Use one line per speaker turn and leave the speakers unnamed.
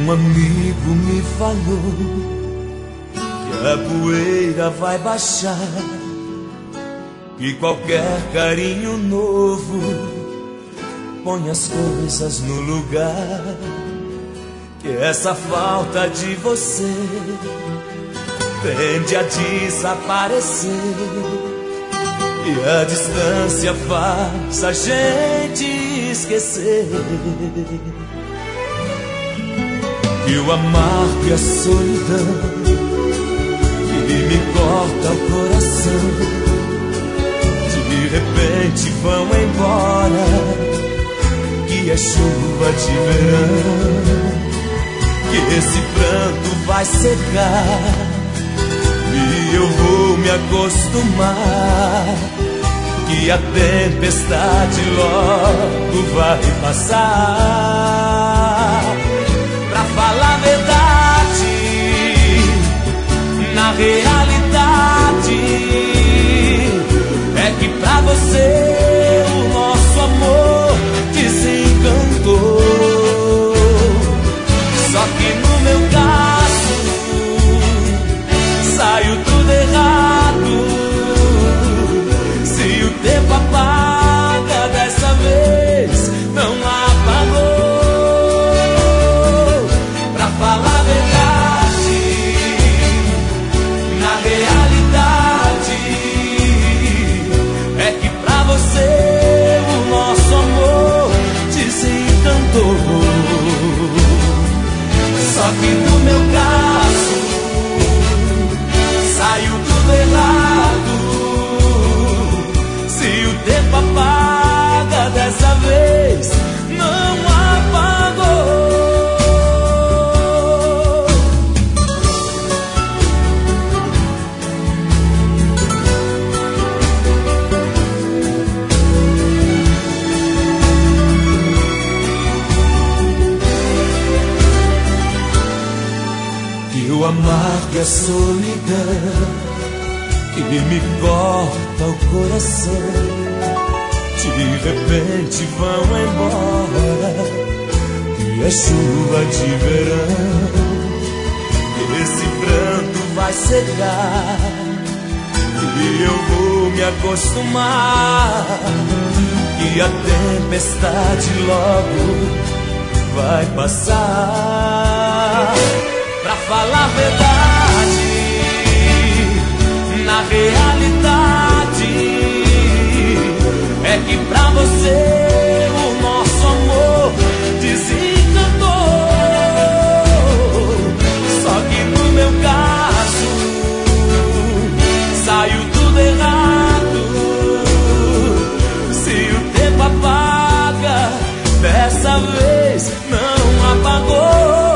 Um amigo me falou que a poeira vai baixar, que qualquer carinho novo põe as coisas no lugar, que essa falta de você tende a desaparecer, e a distância faz a gente esquecer que o amargo e a solidão que me corta o coração de repente vão embora, que é chuva de verão, que esse pranto vai secar e eu vou me acostumar, que a tempestade logo vai passar. Pra falar a verdade, na realidade é que pra você o nosso amor desencantou. Só que no meu caso saiu tudo errado. Se o tempo apaga dessa vez, não apagou. Pra falar a verdade, na realidade é que pra você o nosso amor desencantou. Só que no meu caso saiu tudo errado. Se o tempo apaga dessa vez, não apagou. Que o amargo e a solidão que me corta o coração de repente vão embora, que é chuva de verão, que esse pranto vai secar e eu vou me acostumar, que a tempestade logo vai passar. Pra falar a verdade, na realidade é que pra você o nosso amor desencantou. Só que no meu caso saiu tudo errado. Se o tempo apaga dessa vez, não apagou.